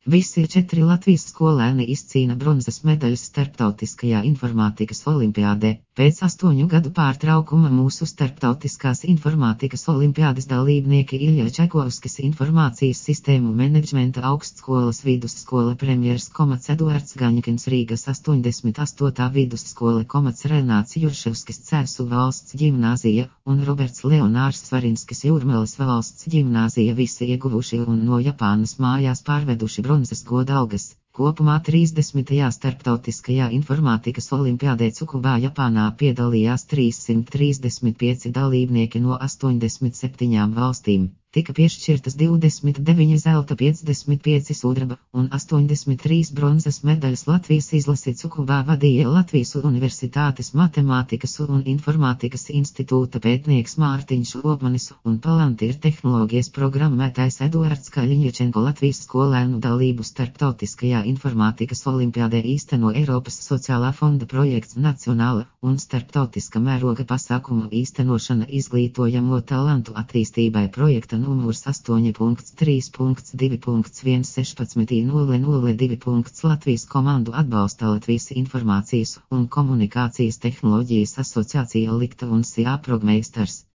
Visi 4 Latvijas skolēni izcīna bronzas medaļas starptautiskajā informātikas olimpiādē. Pēc 8 gadu pārtraukuma mūsu starptautiskās informātikas olimpiādes dalībnieki Ilja Čaikovskis informācijas sistēmu menedžmenta augstskolas vidusskola premjers Eduards Gaņikins Rīgas 88. vidusskola Renāts Jurševskis Cēsu valsts ģimnāzija un Roberts Leonārs Svarinskis Jūrmales valsts ģimnāzija visi ieguvuši un no Japānas mājās pārveduši bronzas goda algas. Kopumā 30. starptautiskajā informātikas olimpiādē Cukubā, Japānā piedalījās 335 dalībnieki no 87 valstīm. Tika piešķirtas 29 zelta, 55 sudraba un 83 bronzas medaļas. Latvijas izlasi Cukubā vadīja Latvijas Universitātes Matemātikas un Informātikas institūta pētnieks Mārtiņš Opmanis un Palantir tehnoloģijas programmētājs Eduards Kaļiņiečenko. Latvijas skolēnu dalību starptautiskajā informātikas olimpiādē īsteno Eiropas sociālā fonda projekts Nacionāla un starptautiska mēroga pasākumu īstenošana izglītojamo talantu attīstībai projekta numurs 8.3.2.116.002. Latvijas komandu atbalsta Latvijas Informācijas un komunikācijas tehnoloģijas asociācija Likta un SIA Progmeistars.